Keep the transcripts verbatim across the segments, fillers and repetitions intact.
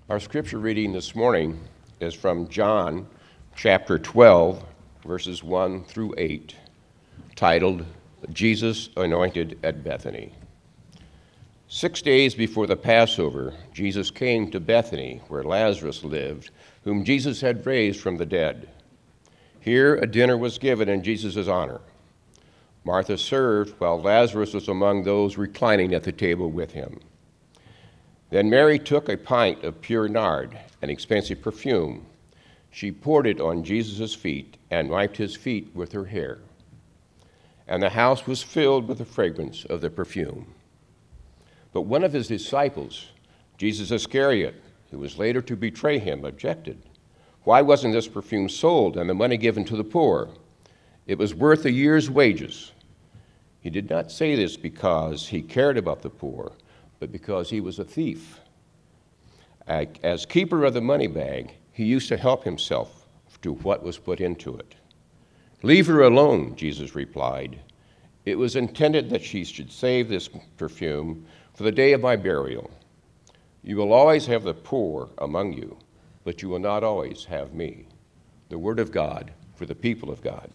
Our scripture reading this morning is from John chapter twelve, verses one through eight, titled, Jesus Anointed at Bethany. Six days before the Passover, Jesus came to Bethany, where Lazarus lived, whom Jesus had raised from the dead. Here a dinner was given in Jesus' honor. Martha served, while Lazarus was among those reclining at the table with him. Then Mary took a pint of pure nard, an expensive perfume. She poured it on Jesus' feet and wiped his feet with her hair. And the house was filled with the fragrance of the perfume. But one of his disciples, Judas Iscariot, who was later to betray him, objected. Why wasn't this perfume sold and the money given to the poor? It was worth a year's wages. He did not say this because he cared about the poor, but because he was a thief. As keeper of the money bag, he used to help himself to what was put into it. Leave her alone, Jesus replied. It was intended that she should save this perfume for the day of my burial. You will always have the poor among you, but you will not always have me. The word of God for the people of God.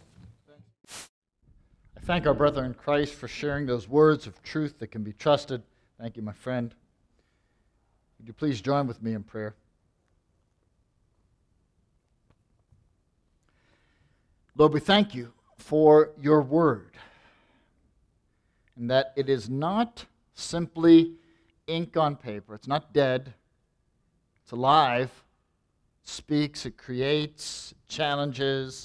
I thank our brother in Christ for sharing those words of truth that can be trusted. Thank you, my friend. Would you please join with me in prayer? Lord, we thank you for your word, and that it is not simply ink on paper. It's not dead. It's alive. It speaks, it creates, it challenges.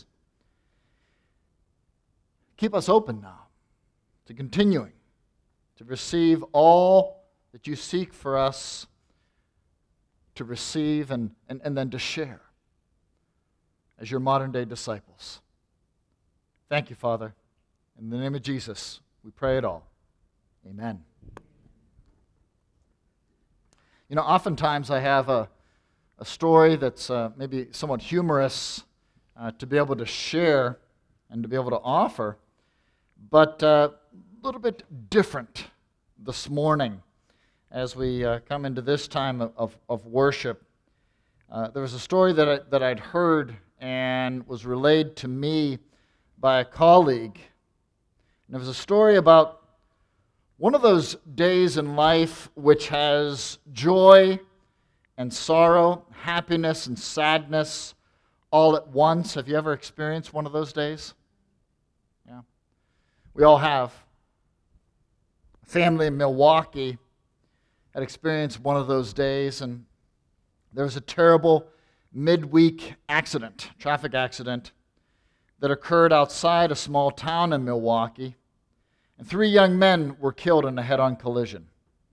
Keep us open now to continuing to receive all that you seek for us to receive and, and, and then to share as your modern-day disciples. Thank you, Father. In the name of Jesus, we pray it all. Amen. You know, oftentimes I have a, a story that's uh, maybe somewhat humorous uh, to be able to share and to be able to offer, but uh, a little bit different this morning as we uh, come into this time of, of, of worship. Uh, there was a story that, I, that I'd heard and was relayed to me by a colleague. And it was a story about one of those days in life which has joy and sorrow, happiness and sadness all at once. Have you ever experienced one of those days? Yeah. We all have. A family in Milwaukee had experienced one of those days, and there was a terrible midweek accident, traffic accident, that occurred outside a small town in Milwaukee, and three young men were killed in a head-on collision.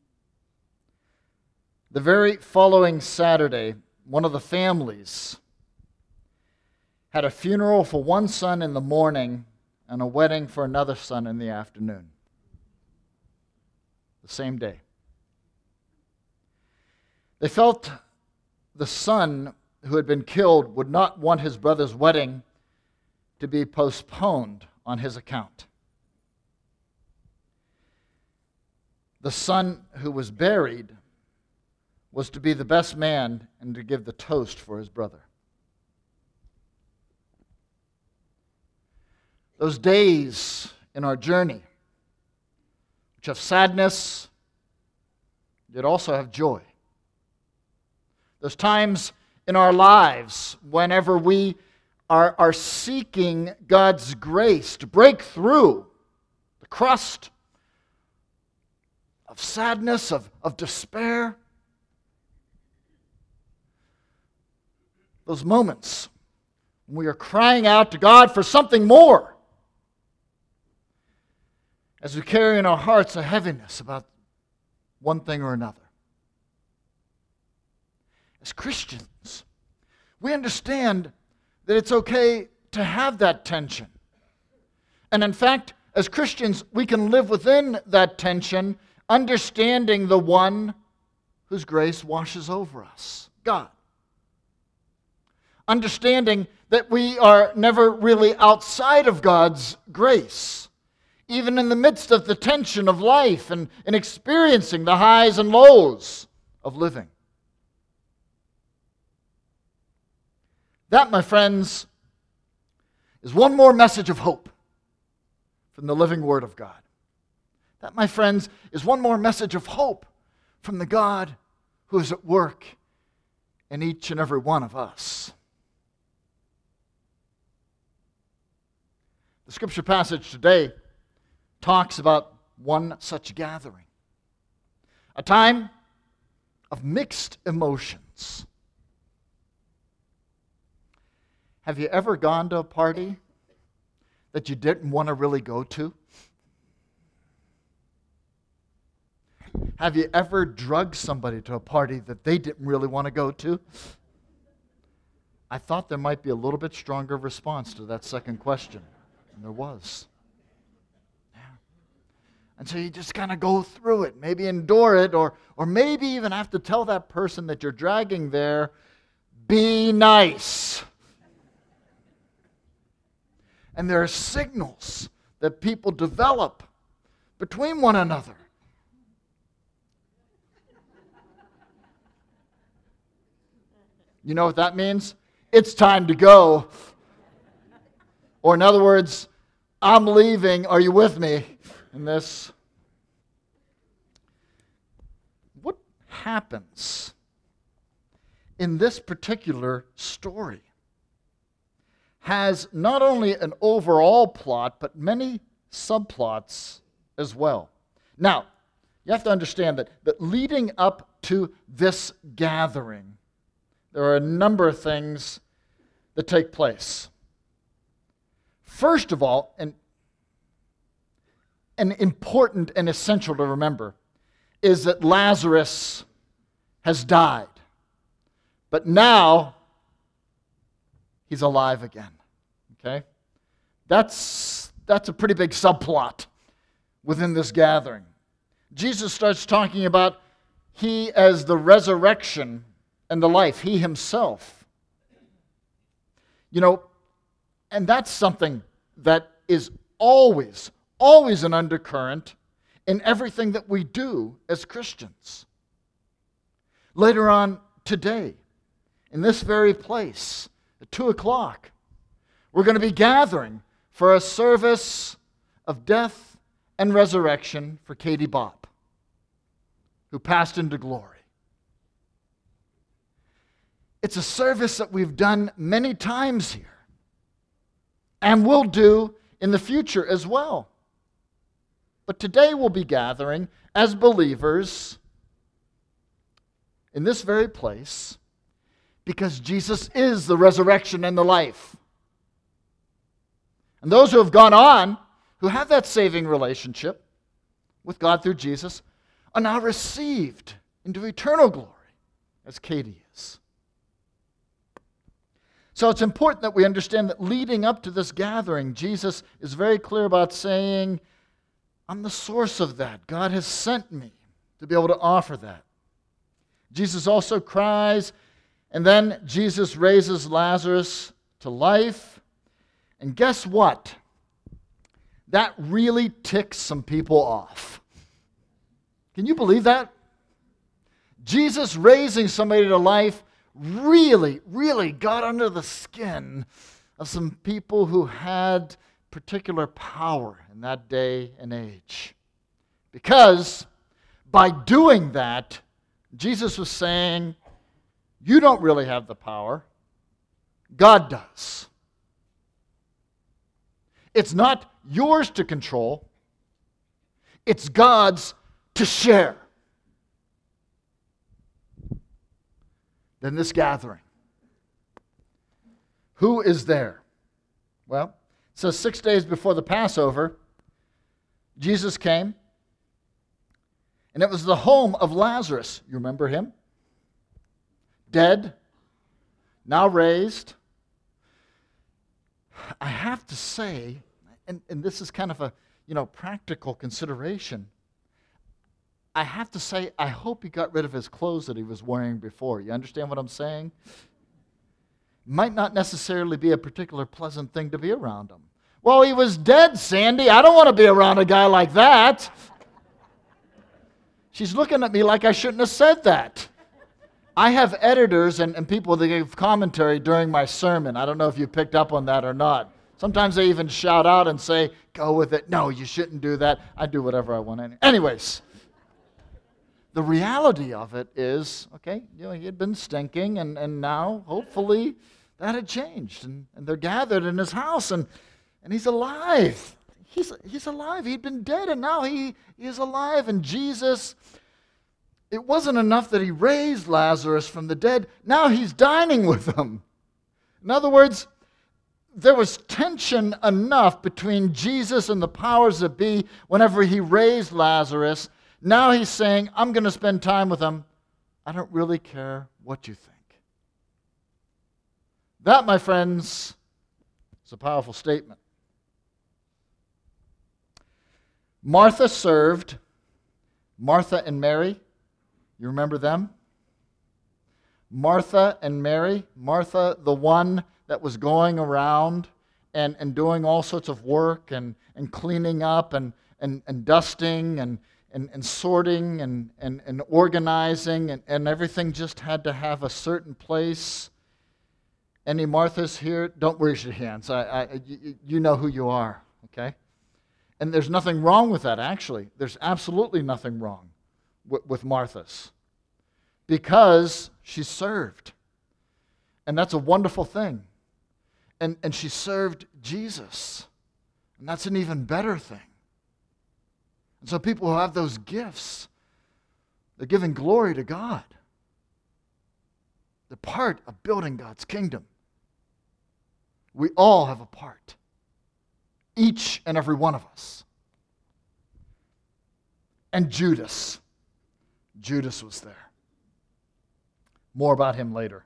The very following Saturday, one of the families had a funeral for one son in the morning and a wedding for another son in the afternoon. The same day. They felt the son who had been killed would not want his brother's wedding to be postponed on his account. The son who was buried was to be the best man and to give the toast for his brother. Those days in our journey, which have sadness, yet also have joy. Those times in our lives whenever we are, are seeking God's grace to break through the crust of sadness, of, of despair. Those moments when we are crying out to God for something more, as we carry in our hearts a heaviness about one thing or another. As Christians, we understand that it's okay to have that tension. And in fact, as Christians, we can live within that tension, understanding the one whose grace washes over us, God. Understanding that we are never really outside of God's grace, even in the midst of the tension of life and, and experiencing the highs and lows of living. That, my friends, is one more message of hope from the living Word of God. That, my friends, is one more message of hope from the God who is at work in each and every one of us. The scripture passage today talks about one such gathering, a time of mixed emotions. Have you ever gone to a party that you didn't want to really go to? Have you ever drugged somebody to a party that they didn't really want to go to? I thought there might be a little bit stronger response to that second question, and there was. Yeah. And so you just kind of go through it, maybe endure it, or, or maybe even have to tell that person that you're dragging there, be nice. And there are signals that people develop between one another. You know what that means? It's time to go. Or in other words, I'm leaving. Are you with me in this? What happens in this particular story has not only an overall plot, but many subplots as well. Now, you have to understand that, that leading up to this gathering, there are a number of things that take place. First of all, and, and important and essential to remember, is that Lazarus has died. But now, he's alive again. Okay? That's, that's a pretty big subplot within this gathering. Jesus starts talking about he as the resurrection and the life, he himself. You know, and that's something that is always, always an undercurrent in everything that we do as Christians. Later on today, in this very place, at two o'clock, we're going to be gathering for a service of death and resurrection for Katie Bopp, who passed into glory. It's a service that we've done many times here and will do in the future as well. But today we'll be gathering as believers in this very place because Jesus is the resurrection and the life. And those who have gone on, who have that saving relationship with God through Jesus, are now received into eternal glory as Katie is. So it's important that we understand that leading up to this gathering, Jesus is very clear about saying, I'm the source of that. God has sent me to be able to offer that. Jesus also cries, and then Jesus raises Lazarus to life. And guess what? That really ticks some people off. Can you believe that? Jesus raising somebody to life really, really got under the skin of some people who had particular power in that day and age. Because by doing that, Jesus was saying, you don't really have the power. God does. It's not yours to control. It's God's to share. Then this gathering. Who is there? Well, it says six days before the Passover, Jesus came, and it was the home of Lazarus. You remember him? Dead, now raised. I have to say, and, and this is kind of a you know practical consideration, I have to say, I hope he got rid of his clothes that he was wearing before. You understand what I'm saying? Might not necessarily be a particular pleasant thing to be around him. Well, he was dead, Sandy. I don't want to be around a guy like that. She's looking at me like I shouldn't have said that. I have editors and, and people that give commentary during my sermon. I don't know if you picked up on that or not. Sometimes they even shout out and say, go with it. No, you shouldn't do that. I do whatever I want. Any- Anyways, the reality of it is, okay, you know, he had been stinking, and, and now, hopefully, that had changed. And, and they're gathered in his house, and, and he's alive. He's, he's alive. He'd been dead, and now he, he is alive. And Jesus, it wasn't enough that he raised Lazarus from the dead. Now he's dining with them. In other words, there was tension enough between Jesus and the powers that be whenever he raised Lazarus. Now he's saying, I'm going to spend time with him. I don't really care what you think. That, my friends, is a powerful statement. Martha served. Martha and Mary. You remember them? Martha and Mary. Martha, the one that was going around and, and doing all sorts of work and, and cleaning up and, and, and dusting and, and, and sorting and, and, and organizing, and, and everything just had to have a certain place. Any Marthas here? Don't raise your hands. I, I, you, you know who you are, okay? And there's nothing wrong with that, actually. There's absolutely nothing wrong with, with Martha's, because she served. And that's a wonderful thing. And, and she served Jesus. And that's an even better thing. And so people who have those gifts, they're giving glory to God. They're part of building God's kingdom. We all have a part. Each and every one of us. And Judas. Judas was there. More about him later.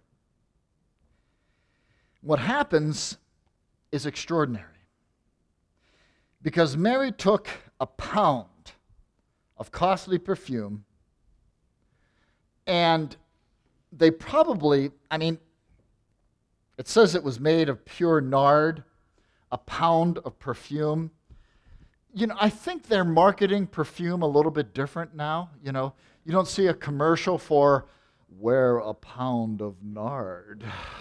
What happens is extraordinary. Because Mary took a pound of costly perfume, and they probably, I mean, it says it was made of pure nard, a pound of perfume. You know, I think they're marketing perfume a little bit different now. You know, you don't see a commercial for wear a pound of nard.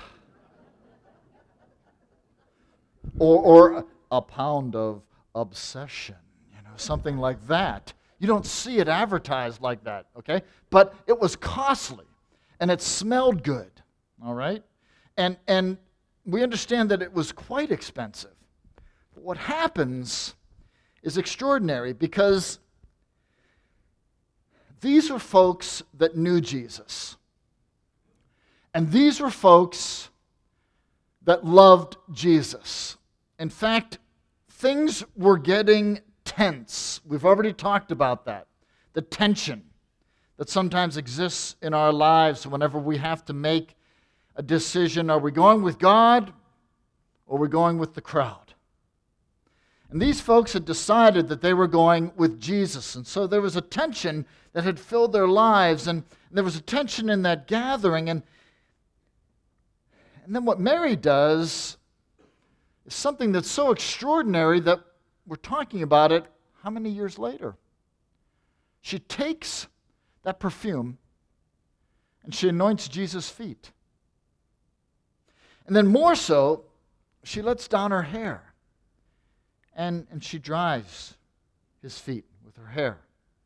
or, or a pound of obsession, you know, something like that. You don't see it advertised like that, okay? But it was costly, and it smelled good, all right? And, and we understand that it was quite expensive. But what happens is extraordinary, because these were folks that knew Jesus. And these were folks that loved Jesus. In fact, things were getting tense. We've already talked about that. The tension that sometimes exists in our lives whenever we have to make a decision. Are we going with God, or are we going with the crowd? And these folks had decided that they were going with Jesus. And so there was a tension that had filled their lives, and there was a tension in that gathering. And, and then what Mary does is something that's so extraordinary that we're talking about it how many years later? She takes that perfume and she anoints Jesus' feet. And then more so, she lets down her hair and, and she dries his feet with her hair.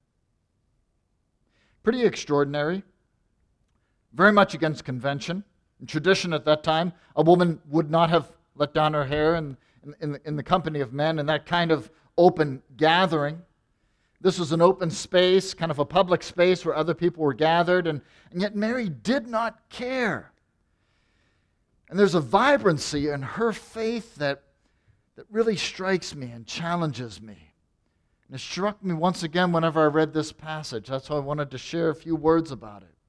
Pretty extraordinary. Very much against convention. In tradition at that time, a woman would not have let down her hair in, in, in, the, in the company of men in that kind of open gathering. This was an open space, kind of a public space where other people were gathered, and, and yet Mary did not care. And there's a vibrancy in her faith that, that really strikes me and challenges me. And it struck me once again whenever I read this passage. That's why I wanted to share a few words about it.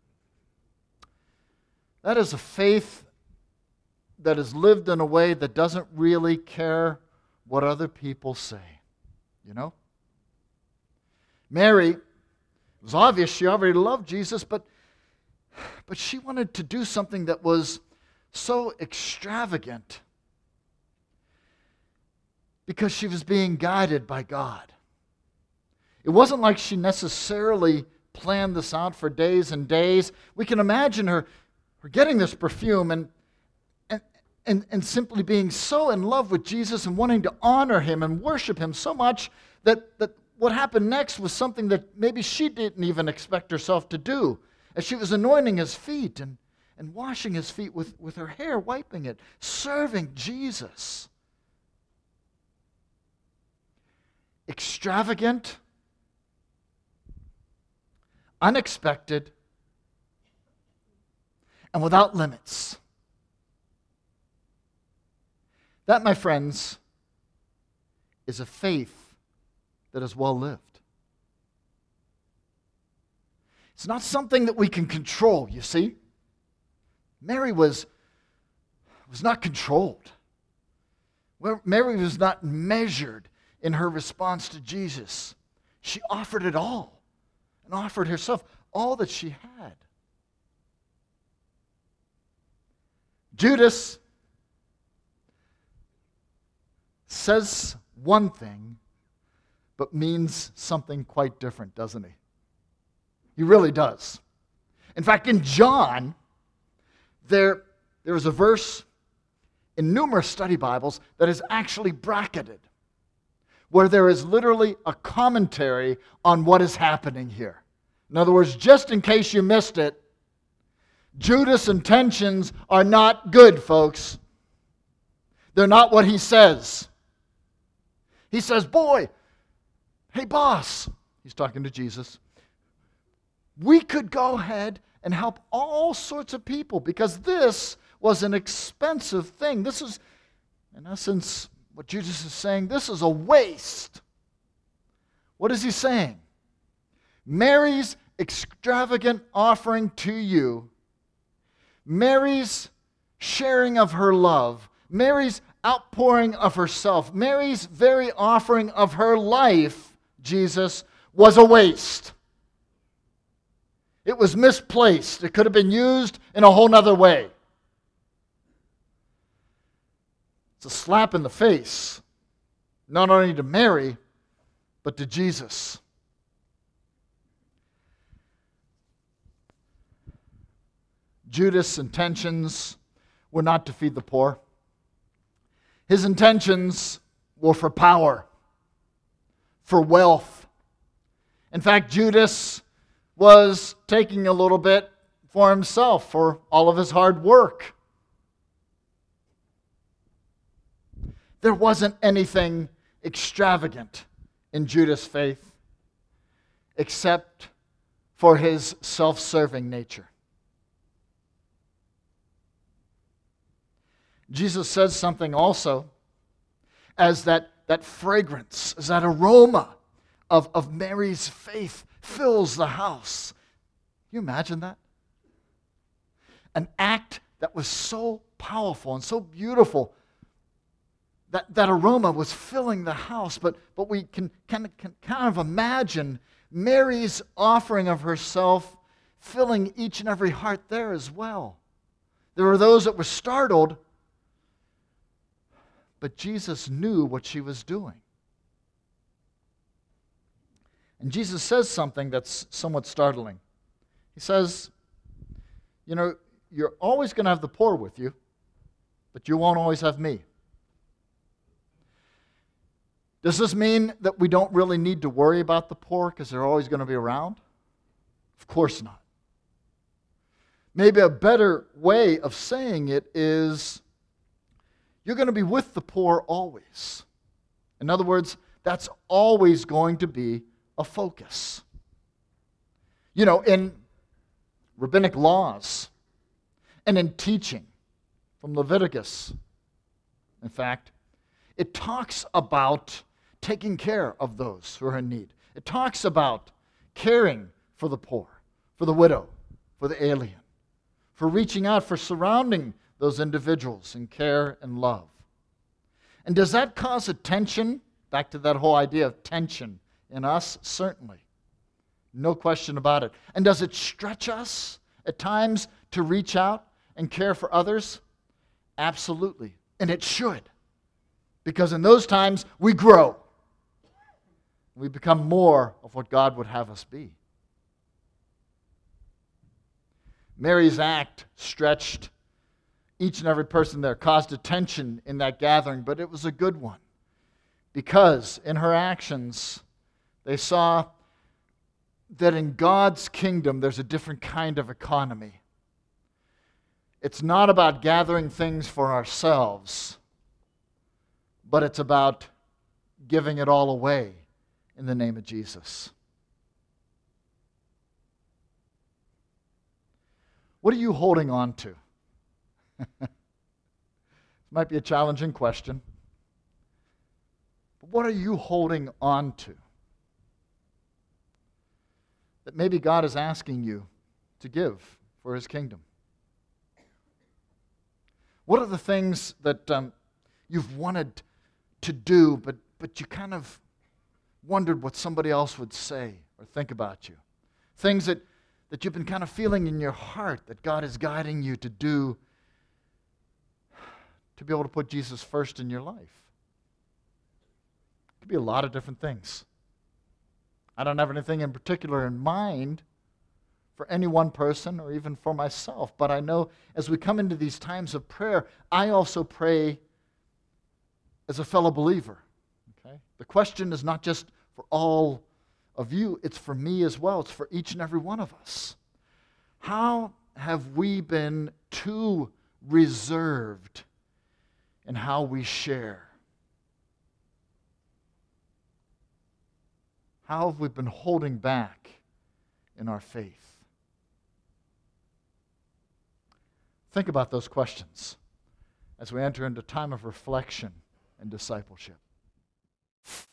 That is a faith that is lived in a way that doesn't really care what other people say. You know? Mary, it was obvious she already loved Jesus, but, but she wanted to do something that was so extravagant because she was being guided by God. It wasn't like she necessarily planned this out for days and days. We can imagine her, her getting this perfume and, and, and, and simply being so in love with Jesus and wanting to honor him and worship him so much that, that what happened next was something that maybe she didn't even expect herself to do. As she was anointing his feet and, and washing his feet with, with her hair, wiping it, serving Jesus. Extravagant, unexpected, and without limits. That, my friends, is a faith that is well lived. It's not something that we can control, you see. Mary was, was not controlled. Mary was not measured in her response to Jesus. She offered it all and offered herself, all that she had. Judas says one thing, but means something quite different, doesn't he? He really does. In fact, in John, there, there is a verse in numerous study Bibles that is actually bracketed, where there is literally a commentary on what is happening here. In other words, just in case you missed it, Judas' intentions are not good, folks. They're not what he says. He says, boy, hey boss, he's talking to Jesus, we could go ahead and help all sorts of people because this was an expensive thing. This is, in essence, what Jesus is saying, this is a waste. What is he saying? Mary's extravagant offering to you, Mary's sharing of her love, Mary's outpouring of herself, Mary's very offering of her life, Jesus, was a waste. It was misplaced. It could have been used in a whole nother way. It's a slap in the face, not only to Mary, but to Jesus. Judas' intentions were not to feed the poor. His intentions were for power, for wealth. In fact, Judas was taking a little bit for himself, for all of his hard work. There wasn't anything extravagant in Judas' faith except for his self-serving nature. Jesus says something also as that, that fragrance, as that aroma of, of Mary's faith fills the house. Can you imagine that? An act that was so powerful and so beautiful that that aroma was filling the house. But, but we can, can, can kind of imagine Mary's offering of herself filling each and every heart there as well. There were those that were startled, but Jesus knew what she was doing. And Jesus says something that's somewhat startling. He says, you know, you're always going to have the poor with you, but you won't always have me. Does this mean that we don't really need to worry about the poor because they're always going to be around? Of course not. Maybe a better way of saying it is you're going to be with the poor always. In other words, that's always going to be a focus. You know, in rabbinic laws and in teaching from Leviticus, in fact, it talks about taking care of those who are in need. It talks about caring for the poor, for the widow, for the alien, for reaching out, for surrounding those individuals in care and love. And does that cause a tension? Back to that whole idea of tension in us? Certainly. No question about it. And does it stretch us at times to reach out and care for others? Absolutely. And it should. Because in those times, we grow. We become more of what God would have us be. Mary's act stretched each and every person there, caused attention in that gathering, but it was a good one. Because in her actions, they saw that in God's kingdom, there's a different kind of economy. It's not about gathering things for ourselves, but it's about giving it all away in the name of Jesus. What are you holding on to? This might be a challenging question. But what are you holding on to that maybe God is asking you to give for His kingdom? What are the things that um, you've wanted to do, but, but you kind of wondered what somebody else would say or think about you? Things that, that you've been kind of feeling in your heart that God is guiding you to do to be able to put Jesus first in your life. It could be a lot of different things. I don't have anything in particular in mind for any one person or even for myself, but I know as we come into these times of prayer, I also pray as a fellow believer. Okay? The question is not just for all of you, it's for me as well. It's for each and every one of us. How have we been too reserved in how we share? How have we been holding back in our faith? Think about those questions as we enter into time of reflection and discipleship.